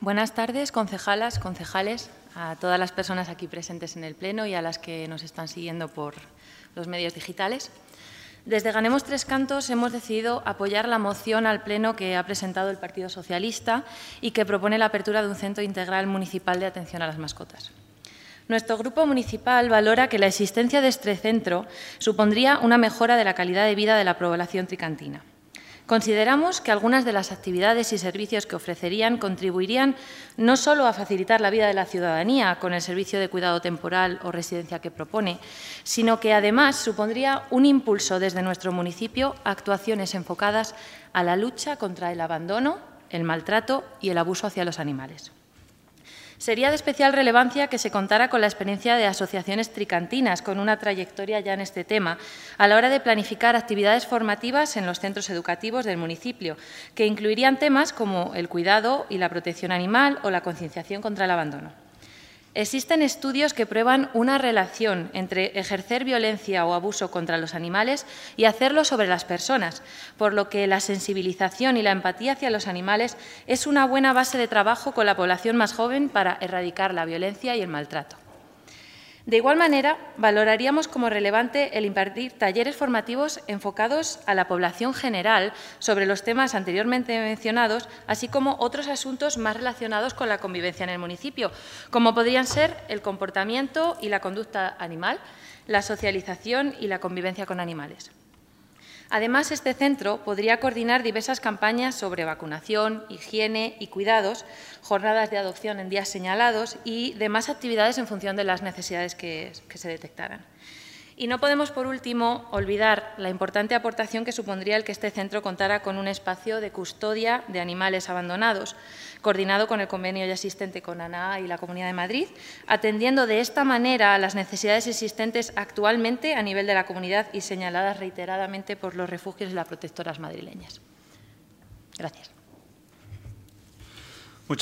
Buenas tardes, concejalas, concejales, a todas las personas aquí presentes en el Pleno y a las que nos están siguiendo por los medios digitales. Desde Ganemos Tres Cantos hemos decidido apoyar la moción al Pleno que ha presentado el Partido Socialista y que propone la apertura de un centro integral municipal de atención a las mascotas. Nuestro grupo municipal valora que la existencia de este centro supondría una mejora de la calidad de vida de la población tricantina. Consideramos que algunas de las actividades y servicios que ofrecerían contribuirían no solo a facilitar la vida de la ciudadanía con el servicio de cuidado temporal o residencia que propone, sino que además supondría un impulso desde nuestro municipio a actuaciones enfocadas a la lucha contra el abandono, el maltrato y el abuso hacia los animales. Sería de especial relevancia que se contara con la experiencia de asociaciones tricantinas con una trayectoria ya en este tema a la hora de planificar actividades formativas en los centros educativos del municipio, que incluirían temas como el cuidado y la protección animal o la concienciación contra el abandono. Existen estudios que prueban una relación entre ejercer violencia o abuso contra los animales y hacerlo sobre las personas, por lo que la sensibilización y la empatía hacia los animales es una buena base de trabajo con la población más joven para erradicar la violencia y el maltrato. De igual manera, valoraríamos como relevante el impartir talleres formativos enfocados a la población general sobre los temas anteriormente mencionados, así como otros asuntos más relacionados con la convivencia en el municipio, como podrían ser el comportamiento y la conducta animal, la socialización y la convivencia con animales. Además, este centro podría coordinar diversas campañas sobre vacunación, higiene y cuidados, jornadas de adopción en días señalados y demás actividades en función de las necesidades que se detectaran. Y no podemos, por último, olvidar la importante aportación que supondría el que este centro contara con un espacio de custodia de animales abandonados, coordinado con el convenio ya existente con ANAH y la Comunidad de Madrid, atendiendo de esta manera a las necesidades existentes actualmente a nivel de la comunidad y señaladas reiteradamente por los refugios y las protectoras madrileñas. Gracias.